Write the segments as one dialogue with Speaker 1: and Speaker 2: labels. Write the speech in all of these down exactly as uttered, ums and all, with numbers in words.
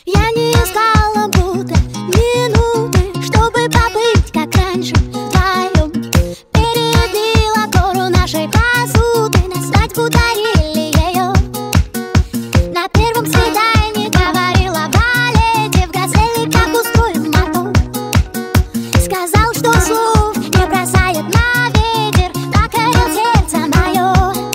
Speaker 1: Я не искала будто минуты, чтобы побыть как раньше вдвоем. Перебила гору нашей посуды, на свадьбу дарили ее. На первом свидании говорила Валете в газели, как устроен мотор. Сказал, что слов не бросает на ветер, покорил сердце мое.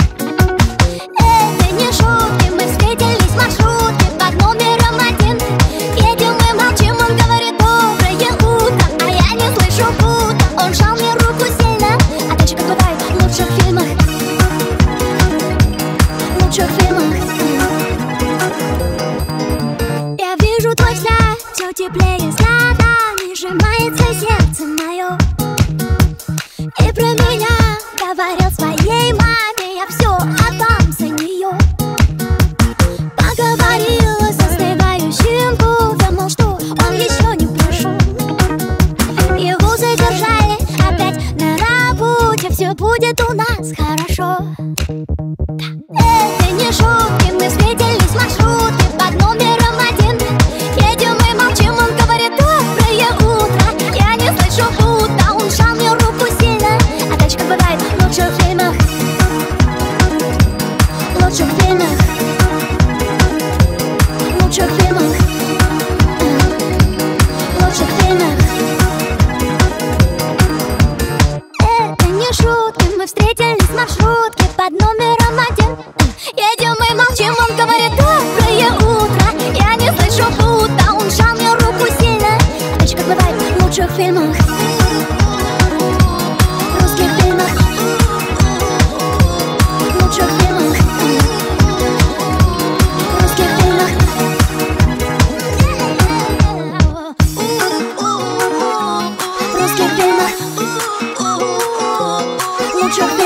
Speaker 1: Это не шутки, мы встретились в маршрутке под номером один. Едем и молчим, он говорит доброе утро, а я не слышу будто. Он жал мне руку сильно, а дальше как бывает в лучших фильмах. В лучших фильмах. Я вижу твой взгляд, все теплее с годами, сжимается сердце мое. И про меня говорил своей маме, я все отдам за нее. Поговорила с остывающим кофе, мол, что он еще не пришел. Его задержали опять на работе, все будет у нас хорошо. Это не шутки, мы встретились в маршрутке под номером один. Едем и молчим, он говорит доброе утро, я не слышу будто. Он жал мне руку сильно, а дальше как бывает в лучших фильмах. В лучших фильмах. В лучших фильмах. В лучших фильмах. Это не шутки, мы встретились в маршрутке под номером один. Едем и молчим, он говорит доброе утро, я не слышу будто. Он жал мне руку сильно, а дальше как бывает в лучших фильмах. В русских фильмах. В лучших фильмах. В русских фильмах. В русских фильмах. В лучших фильмах.